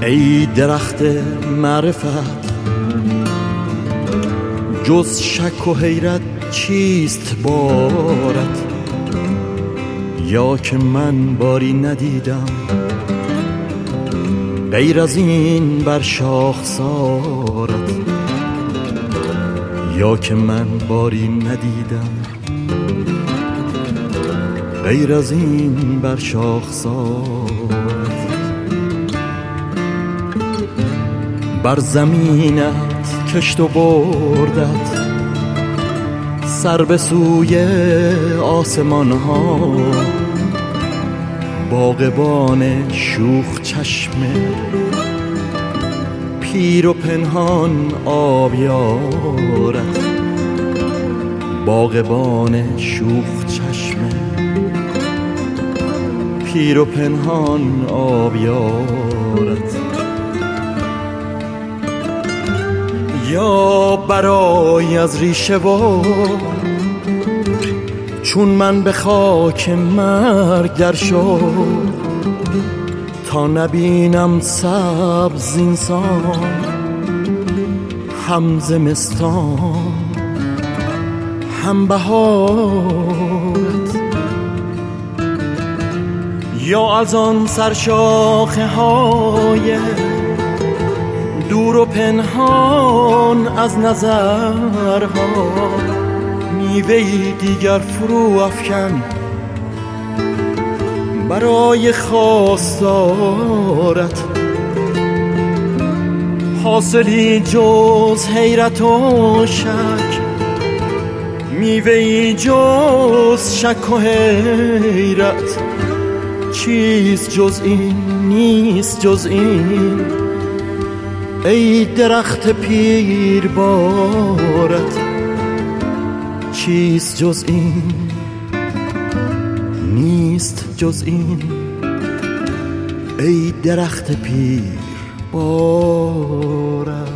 ای درخت معرفت، جز شک و حیرت چیست بارت؟ یا که من باری ندیدم غیر از این بر شاخسارت، یا که من باری ندیدم غیر از این بر شاخسارت. بر زمینت کشت و بردت، سر به سوی آسمان ها، باغبان شوخ چشمه پیر و پنهان آبیارت، باغبان شوخ چشمه پیر و پنهان آبیارت. یا برای از ریشه و چون من به خاک مرگ در شو، تا نبینم سبز انسان هم زمستان هم بهارت. یا از آن سرشاخه های دور و پنهان از نظرها، میوه‌ای دیگر فرو افکن برای خواستارت. حاصلی جز حیرت و شک، میوه‌ای جز شک و حیرت، چیست جز این نیست جز این. ای درخت پیر بارت، چیست جز این نیست جز این. ای درخت پیر بارت.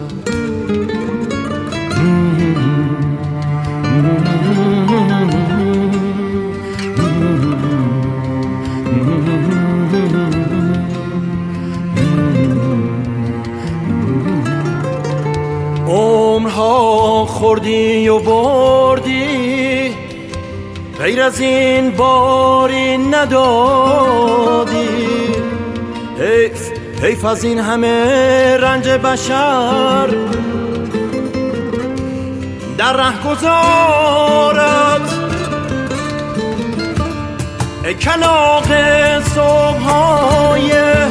عمرها خوردی و بردی، غیر از این باری ندادی. حیف از این همه رنج بشر در ره گذارت. ای کلاغ صبح‌های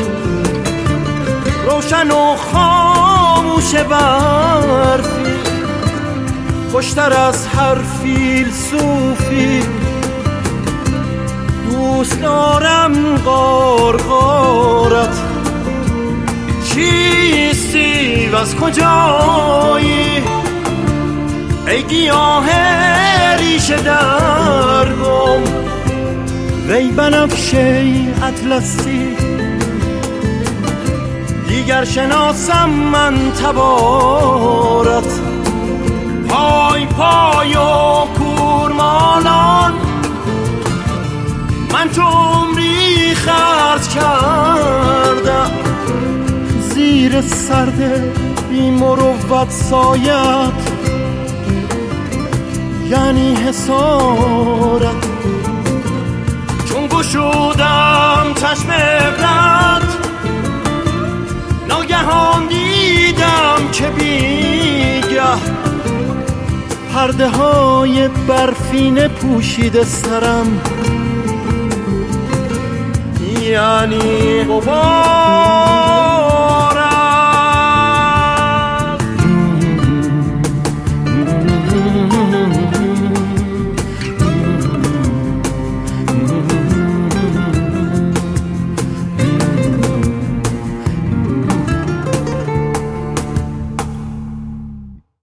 روشن و خاموش برفی، خوشتر از هر فیلسوفی دوست دارم غارغارت. چیستی و از کجایی ای گیاه ریشه درگم، وی بنفشه اطلسی دیگر شناسم من تبارت. پای پای و کورمالان من تو عمری خرج کردم، زیر سرد بی مروت سایت یعنی حسارت. چون گشودم چشم عبرت، ناگهان دیدم که بیگه پرده های برفینه پوشیده سرم، یعنی غبار